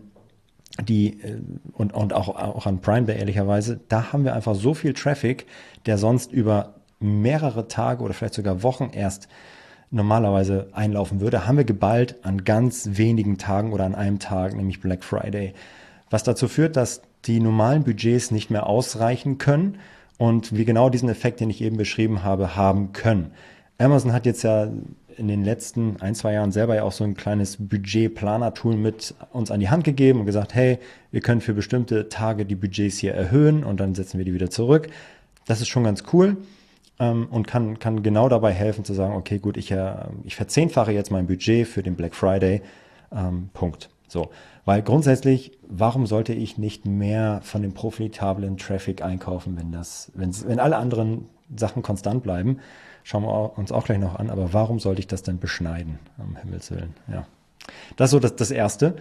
die und, und auch, auch an Prime Day ehrlicherweise, da haben wir einfach so viel Traffic, der sonst über mehrere Tage oder vielleicht sogar Wochen erst normalerweise einlaufen würde, haben wir geballt an ganz wenigen Tagen oder an einem Tag, nämlich Black Friday. Was dazu führt, dass die normalen Budgets nicht mehr ausreichen können und wir genau diesen Effekt, den ich eben beschrieben habe, haben können. Amazon hat jetzt ja in den letzten ein, zwei Jahren selber ja auch so ein kleines Budgetplaner-Tool mit uns an die Hand gegeben und gesagt, hey, wir können für bestimmte Tage die Budgets hier erhöhen und dann setzen wir die wieder zurück. Das ist schon ganz cool ähm, und kann, kann genau dabei helfen zu sagen, okay, gut, ich, äh, ich verzehnfache jetzt mein Budget für den Black Friday, ähm, Punkt. So, weil grundsätzlich, warum sollte ich nicht mehr von dem profitablen Traffic einkaufen, wenn das, wenn, wenn alle anderen Sachen konstant bleiben? Schauen wir uns auch gleich noch an, aber warum sollte ich das denn beschneiden, um Himmels Willen? Ja. Das ist so das, das Erste,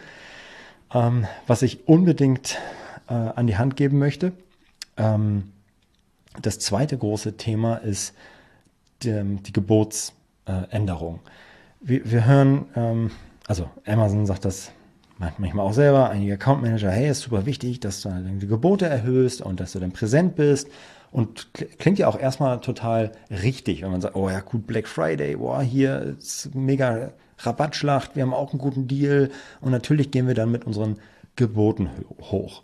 ähm, was ich unbedingt äh, an die Hand geben möchte. Ähm, das zweite große Thema ist die, die Gebotsänderung. Äh, wir, wir hören, ähm, also Amazon sagt das manchmal auch selber, einige Account Manager, hey, ist super wichtig, dass du die Gebote erhöhst und dass du dann präsent bist. Und klingt ja auch erstmal total richtig, wenn man sagt, oh ja, gut, Black Friday, boah, hier ist mega Rabattschlacht, wir haben auch einen guten Deal und natürlich gehen wir dann mit unseren Geboten hoch.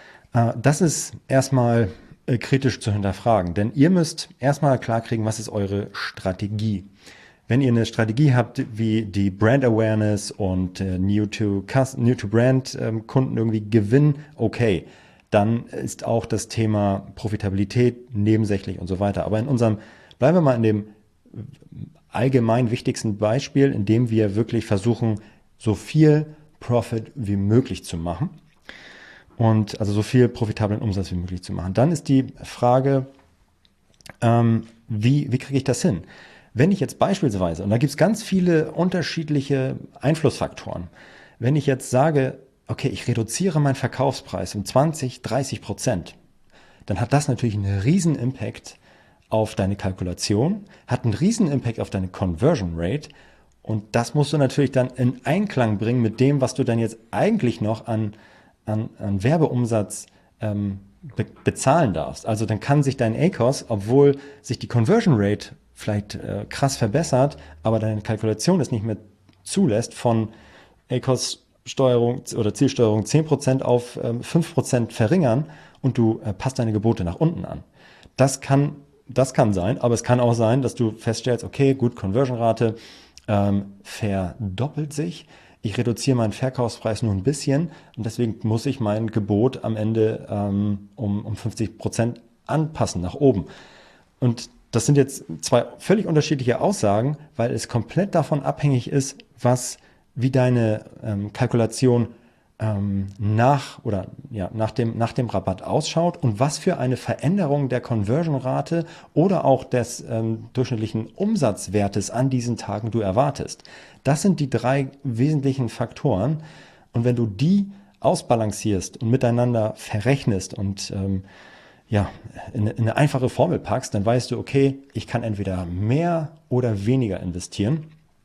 Das ist erstmal kritisch zu hinterfragen, denn ihr müsst erstmal klarkriegen, was ist eure Strategie. Wenn ihr eine Strategie habt, wie die Brand Awareness und äh, New to New to Brand ähm, Kunden irgendwie gewinnen, okay, dann ist auch das Thema Profitabilität nebensächlich und so weiter. Aber in unserem, bleiben wir mal in dem allgemein wichtigsten Beispiel, in dem wir wirklich versuchen, so viel Profit wie möglich zu machen und also so viel profitablen Umsatz wie möglich zu machen. Dann ist die Frage, ähm, wie, wie kriege ich das hin? Wenn ich jetzt beispielsweise, und da gibt es ganz viele unterschiedliche Einflussfaktoren, wenn ich jetzt sage, okay, ich reduziere meinen Verkaufspreis um zwanzig, dreißig Prozent, dann hat das natürlich einen riesen Impact auf deine Kalkulation, hat einen riesen Impact auf deine Conversion Rate und das musst du natürlich dann in Einklang bringen mit dem, was du dann jetzt eigentlich noch an, an, an Werbeumsatz ähm, be- bezahlen darfst. Also dann kann sich dein A C O S, obwohl sich die Conversion Rate vielleicht äh, krass verbessert, aber deine Kalkulation es nicht mehr zulässt, von A C O S Steuerung oder Zielsteuerung zehn Prozent auf ähm, fünf Prozent verringern und du äh, passt deine Gebote nach unten an. Das kann, das kann sein, aber es kann auch sein, dass du feststellst, okay, gut, Conversion-Rate ähm, verdoppelt sich. Ich reduziere meinen Verkaufspreis nur ein bisschen und deswegen muss ich mein Gebot am Ende ähm, um, um fünfzig Prozent anpassen nach oben. Und das sind jetzt zwei völlig unterschiedliche Aussagen, weil es komplett davon abhängig ist, was wie deine ähm, Kalkulation ähm, nach oder ja nach dem nach dem Rabatt ausschaut und was für eine Veränderung der Conversion-Rate oder auch des ähm, durchschnittlichen Umsatzwertes an diesen Tagen du erwartest. Das sind die drei wesentlichen Faktoren und wenn du die ausbalancierst und miteinander verrechnest und ähm, ja in, in eine einfache Formel packst, dann weißt du, okay, ich kann entweder mehr oder weniger investieren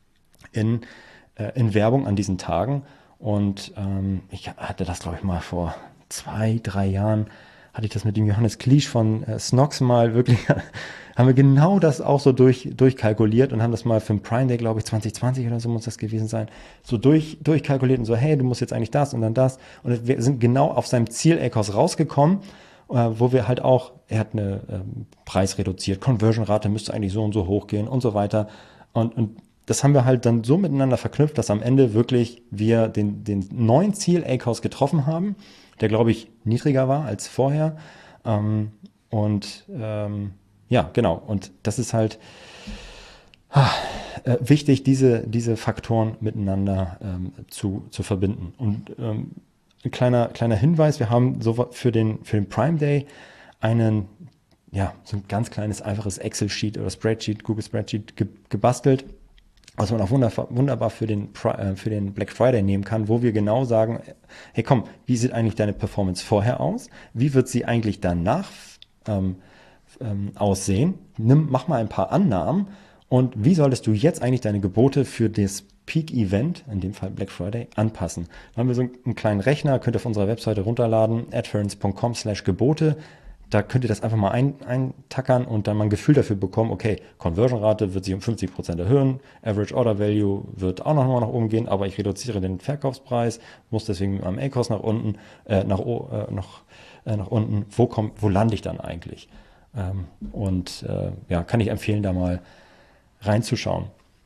in in Werbung an diesen Tagen und ähm, ich hatte das, glaube ich, mal vor zwei, drei Jahren, hatte ich das mit dem Johannes Kliesch von äh, Snox mal wirklich, haben wir genau das auch so durch, durchkalkuliert und haben das mal für den Prime Day, glaube ich, zwanzig zwanzig oder so muss das gewesen sein, so durch, durchkalkuliert und so, hey, du musst jetzt eigentlich das und dann das und wir sind genau auf seinem Ziel-A C O S rausgekommen, äh, wo wir halt auch, er hat eine ähm, Preis reduziert, Conversion-Rate müsste eigentlich so und so hochgehen und so weiter und, und das haben wir halt dann so miteinander verknüpft, dass am Ende wirklich wir den, den neuen Ziel-A C O S getroffen haben, der, glaube ich, niedriger war als vorher. Ähm, und ähm, ja, genau. Und das ist halt, äh, wichtig, diese, diese Faktoren miteinander ähm, zu, zu verbinden. Und ähm, ein kleiner, kleiner Hinweis, wir haben so für den, für den Prime Day einen, ja, so ein ganz kleines, einfaches Excel-Sheet oder Spreadsheet, Google Spreadsheet ge, gebastelt, was man auch wunderbar, wunderbar für den, für den Black Friday nehmen kann, wo wir genau sagen, hey komm, wie sieht eigentlich deine Performance vorher aus? Wie wird sie eigentlich danach ähm, ähm, aussehen? Nimm, mach mal ein paar Annahmen und wie solltest du jetzt eigentlich deine Gebote für das Peak-Event, in dem Fall Black Friday, anpassen? Da haben wir so einen kleinen Rechner, könnt ihr auf unserer Webseite runterladen, adference punkt com slash Gebote. Da könnt ihr das einfach mal ein, eintackern und dann mal ein Gefühl dafür bekommen, okay, Conversion-Rate wird sich um fünfzig Prozent erhöhen, Average Order Value wird auch noch mal nach oben gehen, aber ich reduziere den Verkaufspreis, muss deswegen mit meinem A-Cost nach unten, äh, nach, äh, nach, äh, nach unten. Wo komm, wo lande ich dann eigentlich? Ähm, und äh, ja, kann ich empfehlen, da mal reinzuschauen.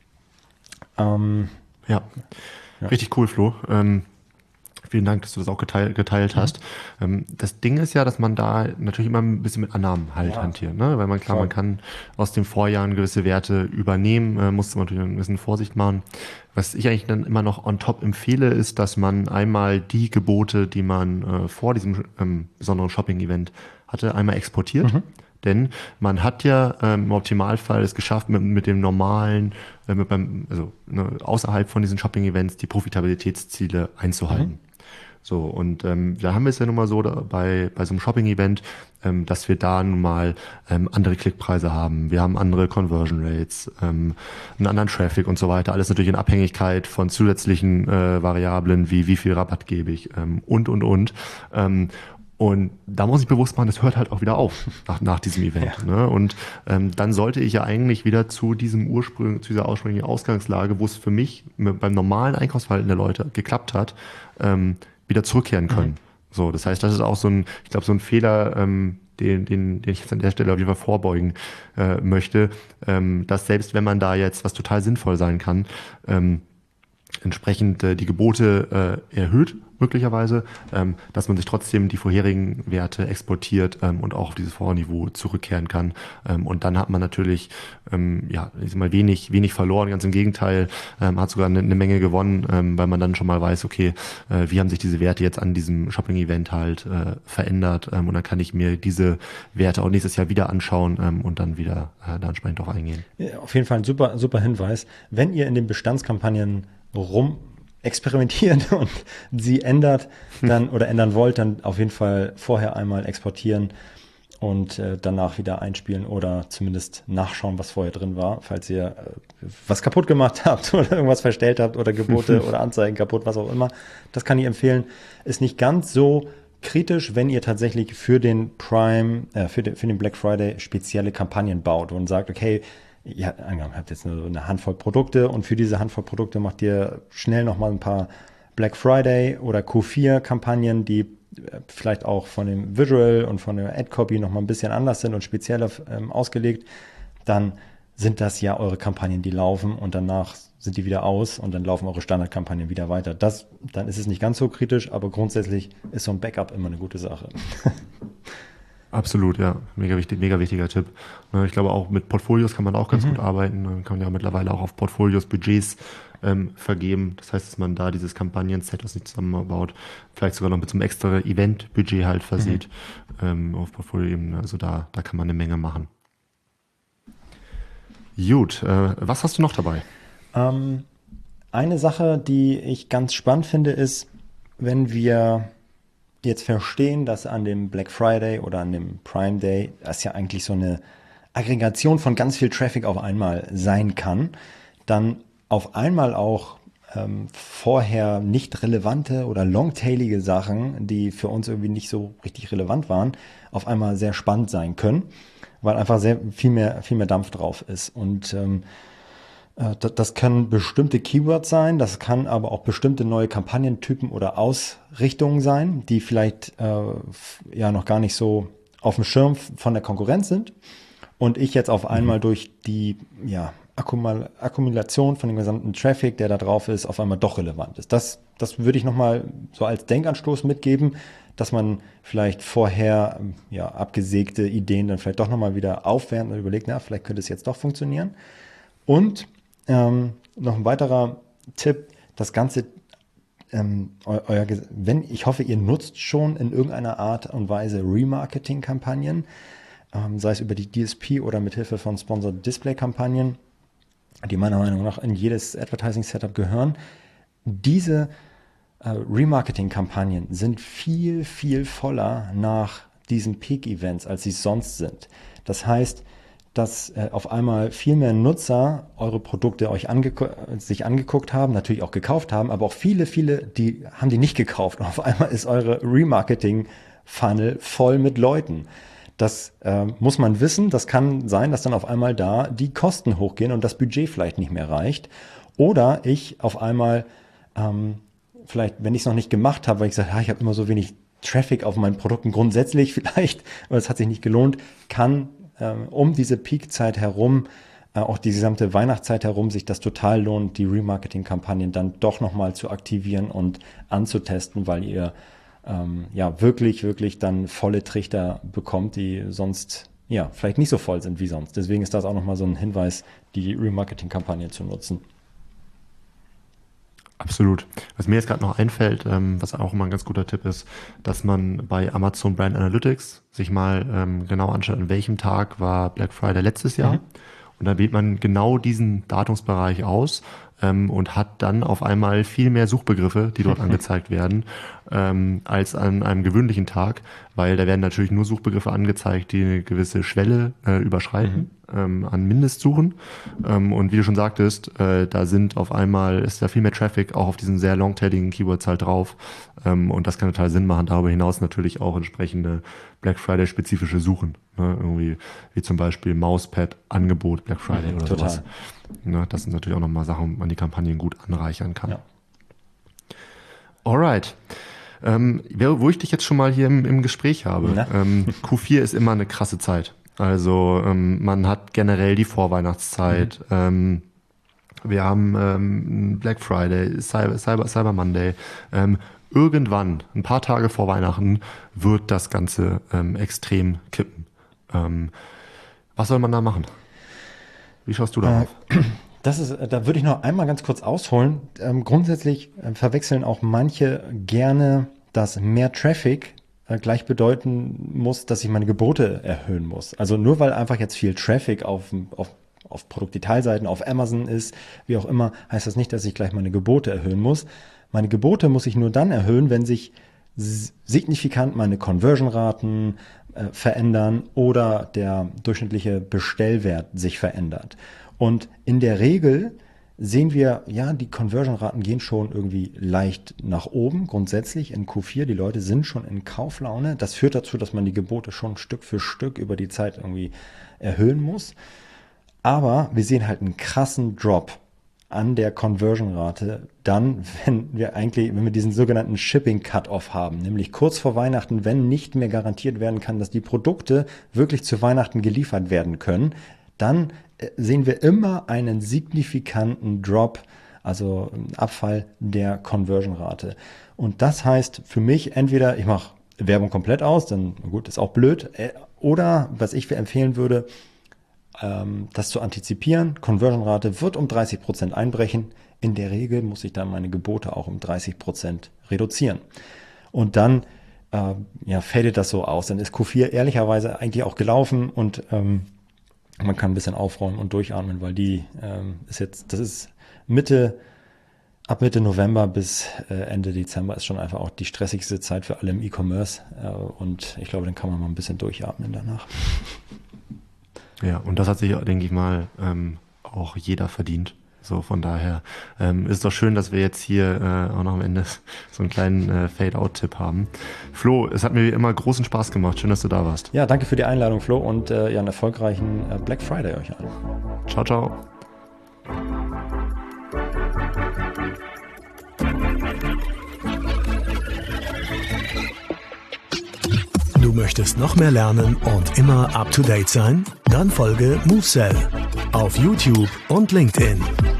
Ähm, ja. ja, richtig cool, Flo. Ähm, Vielen Dank, dass du das auch geteilt, geteilt hast. Mhm. Das Ding ist ja, dass man da natürlich immer ein bisschen mit Annahmen halt ja. hantiert, ne? Weil man klar, Voll. man kann aus den Vorjahren gewisse Werte übernehmen, äh, muss man natürlich ein bisschen Vorsicht machen. Was ich eigentlich dann immer noch on top empfehle, ist, dass man einmal die Gebote, die man äh, vor diesem ähm, besonderen Shopping-Event hatte, einmal exportiert. Mhm. Denn man hat ja ähm, im Optimalfall es geschafft, mit, mit dem normalen, äh, mit beim, also ne, außerhalb von diesen Shopping-Events die Profitabilitätsziele einzuhalten. Mhm. So, und ähm, da haben wir es ja nun mal so da, bei, bei so einem Shopping-Event, ähm, dass wir da nun mal ähm, andere Klickpreise haben, wir haben andere Conversion Rates, ähm, einen anderen Traffic und so weiter, alles natürlich in Abhängigkeit von zusätzlichen äh, Variablen, wie wie viel Rabatt gebe ich ähm, und, und, und. Ähm, Und da muss ich bewusst machen, das hört halt auch wieder auf nach, nach diesem Event. Ja. Ne? Und ähm, dann sollte ich ja eigentlich wieder zu diesem Ursprung, zu dieser ursprünglichen Ausgangslage, wo es für mich mit, beim normalen Einkaufsverhalten der Leute geklappt hat, ähm, wieder zurückkehren können. Mhm. So, das heißt, das ist auch so ein, ich glaube, so ein Fehler, ähm, den, den, den ich jetzt an der Stelle auf jeden Fall vorbeugen äh, möchte, ähm, dass selbst wenn man da jetzt, was total sinnvoll sein kann, ähm, entsprechend äh, die Gebote äh, erhöht, möglicherweise, ähm, dass man sich trotzdem die vorherigen Werte exportiert ähm, und auch auf dieses Vorniveau zurückkehren kann. Ähm, und dann hat man natürlich ähm, ja, ich sag mal, wenig, wenig verloren, ganz im Gegenteil, ähm, hat sogar eine, eine Menge gewonnen, ähm, weil man dann schon mal weiß, okay, äh, wie haben sich diese Werte jetzt an diesem Shopping-Event halt äh, verändert, ähm, und dann kann ich mir diese Werte auch nächstes Jahr wieder anschauen ähm, und dann wieder äh, da entsprechend drauf eingehen. Ja, auf jeden Fall ein super, super Hinweis. Wenn ihr in den Bestandskampagnen rum experimentiert und sie ändert dann oder ändern wollt, dann auf jeden Fall vorher einmal exportieren und äh, danach wieder einspielen oder zumindest nachschauen, was vorher drin war, falls ihr äh, was kaputt gemacht habt oder irgendwas verstellt habt oder Gebote oder Anzeigen kaputt, was auch immer. Das kann ich empfehlen. Ist nicht ganz so kritisch, wenn ihr tatsächlich für den Prime, äh, für den, für den Black Friday spezielle Kampagnen baut und sagt, okay, ihr habt jetzt nur eine Handvoll Produkte und für diese Handvoll Produkte macht ihr schnell nochmal ein paar Black Friday oder Q vier Kampagnen, die vielleicht auch von dem Visual und von der Ad-Copy nochmal ein bisschen anders sind und spezieller ähm, ausgelegt, dann sind das ja eure Kampagnen, die laufen und danach sind die wieder aus und dann laufen eure Standardkampagnen wieder weiter. Das, dann ist es nicht ganz so kritisch, aber grundsätzlich ist so ein Backup immer eine gute Sache. Absolut, ja. Mega wichtig, mega wichtiger Tipp. Ich glaube, auch mit Portfolios kann man auch ganz mhm. gut arbeiten. Man kann ja mittlerweile auch auf Portfolios Budgets ähm, vergeben. Das heißt, dass man da dieses Kampagnen-Set, was nicht zusammenbaut, vielleicht sogar noch mit so einem extra Event-Budget halt versieht, mhm. ähm, auf Portfolio-Ebene. Also da, da kann man eine Menge machen. Gut, äh, was hast du noch dabei? Ähm, eine Sache, die ich ganz spannend finde, ist, wenn wir jetzt verstehen, dass an dem Black Friday oder an dem Prime Day das ja eigentlich so eine Aggregation von ganz viel Traffic auf einmal sein kann, dann auf einmal auch ähm, vorher nicht relevante oder longtailige Sachen, die für uns irgendwie nicht so richtig relevant waren, auf einmal sehr spannend sein können, weil einfach sehr viel mehr, viel mehr Dampf drauf ist. Und ähm, das können bestimmte Keywords sein, das kann aber auch bestimmte neue Kampagnentypen oder Ausrichtungen sein, die vielleicht äh, ja noch gar nicht so auf dem Schirm von der Konkurrenz sind und ich jetzt auf einmal mhm. durch die ja, Akkumul- Akkumulation von dem gesamten Traffic, der da drauf ist, auf einmal doch relevant ist. Das, das würde ich nochmal so als Denkanstoß mitgeben, dass man vielleicht vorher ja, abgesägte Ideen dann vielleicht doch nochmal wieder aufwärmt und überlegt, na, vielleicht könnte es jetzt doch funktionieren. Und ähm, noch ein weiterer Tipp, das Ganze, ähm, eu, euer, wenn, ich hoffe, ihr nutzt schon in irgendeiner Art und Weise Remarketing-Kampagnen, ähm, sei es über die D S P oder mithilfe von Sponsored Display-Kampagnen, die meiner Meinung nach in jedes Advertising-Setup gehören. Diese äh, Remarketing-Kampagnen sind viel, viel voller nach diesen Peak-Events, als sie sonst sind. Das heißt, dass äh, auf einmal viel mehr Nutzer eure Produkte euch angeguckt, sich angeguckt haben, natürlich auch gekauft haben, aber auch viele, viele, die haben die nicht gekauft. Und auf einmal ist eure Remarketing-Funnel voll mit Leuten. Das äh, muss man wissen. Das kann sein, dass dann auf einmal da die Kosten hochgehen und das Budget vielleicht nicht mehr reicht. Oder ich auf einmal, ähm, vielleicht, wenn ich es noch nicht gemacht habe, weil ich sage, ah, ich habe immer so wenig Traffic auf meinen Produkten grundsätzlich vielleicht, aber es hat sich nicht gelohnt, kann um diese Peakzeit herum, auch die gesamte Weihnachtszeit herum, sich das total lohnt, die Remarketing-Kampagnen dann doch nochmal zu aktivieren und anzutesten, weil ihr ähm, ja wirklich, wirklich dann volle Trichter bekommt, die sonst ja vielleicht nicht so voll sind wie sonst. Deswegen ist das auch nochmal so ein Hinweis, die Remarketing-Kampagne zu nutzen. Absolut. Was mir jetzt gerade noch einfällt, ähm, was auch immer ein ganz guter Tipp ist, dass man bei Amazon Brand Analytics sich mal ähm, genau anschaut, an welchem Tag war Black Friday letztes Jahr. Mhm. Und dann wählt man genau diesen Datumsbereich aus ähm, und hat dann auf einmal viel mehr Suchbegriffe, die dort angezeigt werden, ähm, als an einem gewöhnlichen Tag, weil da werden natürlich nur Suchbegriffe angezeigt, die eine gewisse Schwelle äh, überschreiten. Mhm. Ähm, an Mindestsuchen. Ähm, und wie du schon sagtest, äh, da sind auf einmal, ist da viel mehr Traffic auch auf diesen sehr longtailigen Keywords halt drauf. Ähm, und das kann total Sinn machen. Darüber hinaus natürlich auch entsprechende Black Friday-spezifische Suchen. Ne? Irgendwie, wie zum Beispiel Mauspad, Angebot, Black Friday mhm, oder total. Sowas. Ne? Das sind natürlich auch nochmal Sachen, wo man die Kampagnen gut anreichern kann. Ja. Alright. Ähm, wo ich dich jetzt schon mal hier im, im Gespräch habe, ähm, Q vier ist immer eine krasse Zeit. Also ähm, man hat generell die Vorweihnachtszeit, mhm. ähm, wir haben ähm, Black Friday, Cyber, Cyber, Cyber Monday. Ähm, irgendwann, ein paar Tage vor Weihnachten, wird das Ganze ähm, extrem kippen. Ähm, was soll man da machen? Wie schaust du darauf? Äh, das ist, da würde ich noch einmal ganz kurz ausholen. Ähm, grundsätzlich äh, verwechseln auch manche gerne, dass mehr Traffic gleich bedeuten muss, dass ich meine Gebote erhöhen muss. Also nur weil einfach jetzt viel Traffic auf, auf, auf Produktdetailseiten, auf Amazon ist, wie auch immer, heißt das nicht, dass ich gleich meine Gebote erhöhen muss. Meine Gebote muss ich nur dann erhöhen, wenn sich signifikant meine Conversion-Raten äh, verändern oder der durchschnittliche Bestellwert sich verändert. Und in der Regel sehen wir, ja, die Conversion-Raten gehen schon irgendwie leicht nach oben, grundsätzlich in Q vier. Die Leute sind schon in Kauflaune. Das führt dazu, dass man die Gebote schon Stück für Stück über die Zeit irgendwie erhöhen muss. Aber wir sehen halt einen krassen Drop an der Conversion-Rate dann, wenn wir eigentlich, wenn wir diesen sogenannten Shipping-Cut-Off haben, nämlich kurz vor Weihnachten, wenn nicht mehr garantiert werden kann, dass die Produkte wirklich zu Weihnachten geliefert werden können, dann sehen wir immer einen signifikanten Drop, also einen Abfall der Conversion-Rate. Und das heißt für mich entweder, ich mache Werbung komplett aus, dann gut, ist auch blöd, oder was ich empfehlen würde, das zu antizipieren. Conversion-Rate wird um dreißig Prozent einbrechen. In der Regel muss ich dann meine Gebote auch um dreißig Prozent reduzieren. Und dann äh, ja, fadet das so aus. Dann ist Q vier ehrlicherweise eigentlich auch gelaufen und ähm, man kann ein bisschen aufräumen und durchatmen, weil die ähm, ist jetzt, das ist Mitte, ab Mitte November bis äh, Ende Dezember ist schon einfach auch die stressigste Zeit für alle im E-Commerce. Äh, und ich glaube, dann kann man mal ein bisschen durchatmen danach. Ja, und das hat sich, denke ich mal, ähm, auch jeder verdient. So, von daher ähm, ist doch schön, dass wir jetzt hier äh, auch noch am Ende so einen kleinen äh, Fade-Out-Tipp haben. Flo, es hat mir wie immer großen Spaß gemacht. Schön, dass du da warst. Ja, danke für die Einladung, Flo, und äh, ja, einen erfolgreichen äh, Black Friday euch allen. Ciao, ciao. Du möchtest noch mehr lernen und immer up to date sein? Dann folge MoveSell auf YouTube und LinkedIn.